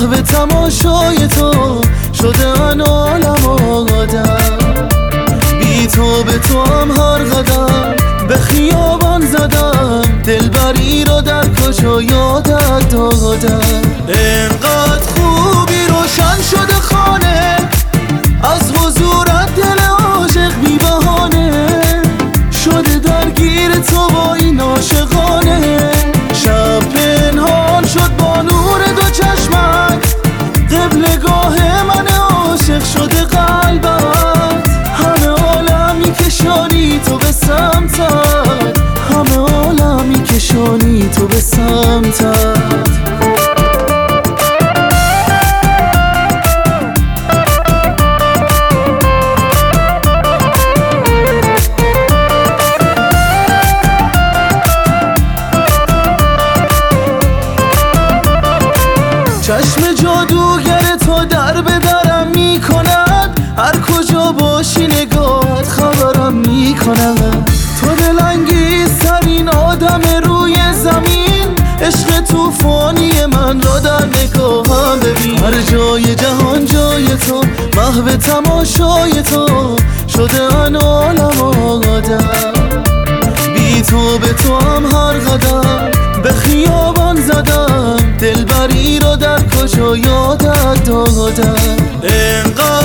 محو تماشای تو شده من عالم آدم. بی تو به تو هم هر قدم به خیابان زدم، دلبری رو در کجا یادت دادم. انقدر خوبی روشن شده خانه، از حضورت دل عاشق بی بهانه شده درگیر تو با این عاشقانه. شب پنهان شد با نور دو چشمک، قبلگاه من عاشق شده قلبت. همه عالمی کشانی تو به سمتت، همه عالمی کشانی تو به سمتت. چشم جادوگر تو در به درم می کند، هر کجا باشی نگاهت خبرم می کند. تو دلانگیزترین آدم روی زمین، عشق توفانی من را در نگاهم ببین. هر جای جهان جای تو، محو تماشای تو شده من عالم آدم. بی تو به تو هم هر قدم به خیابان زدم، دلبری رو در کجا یادت دادم.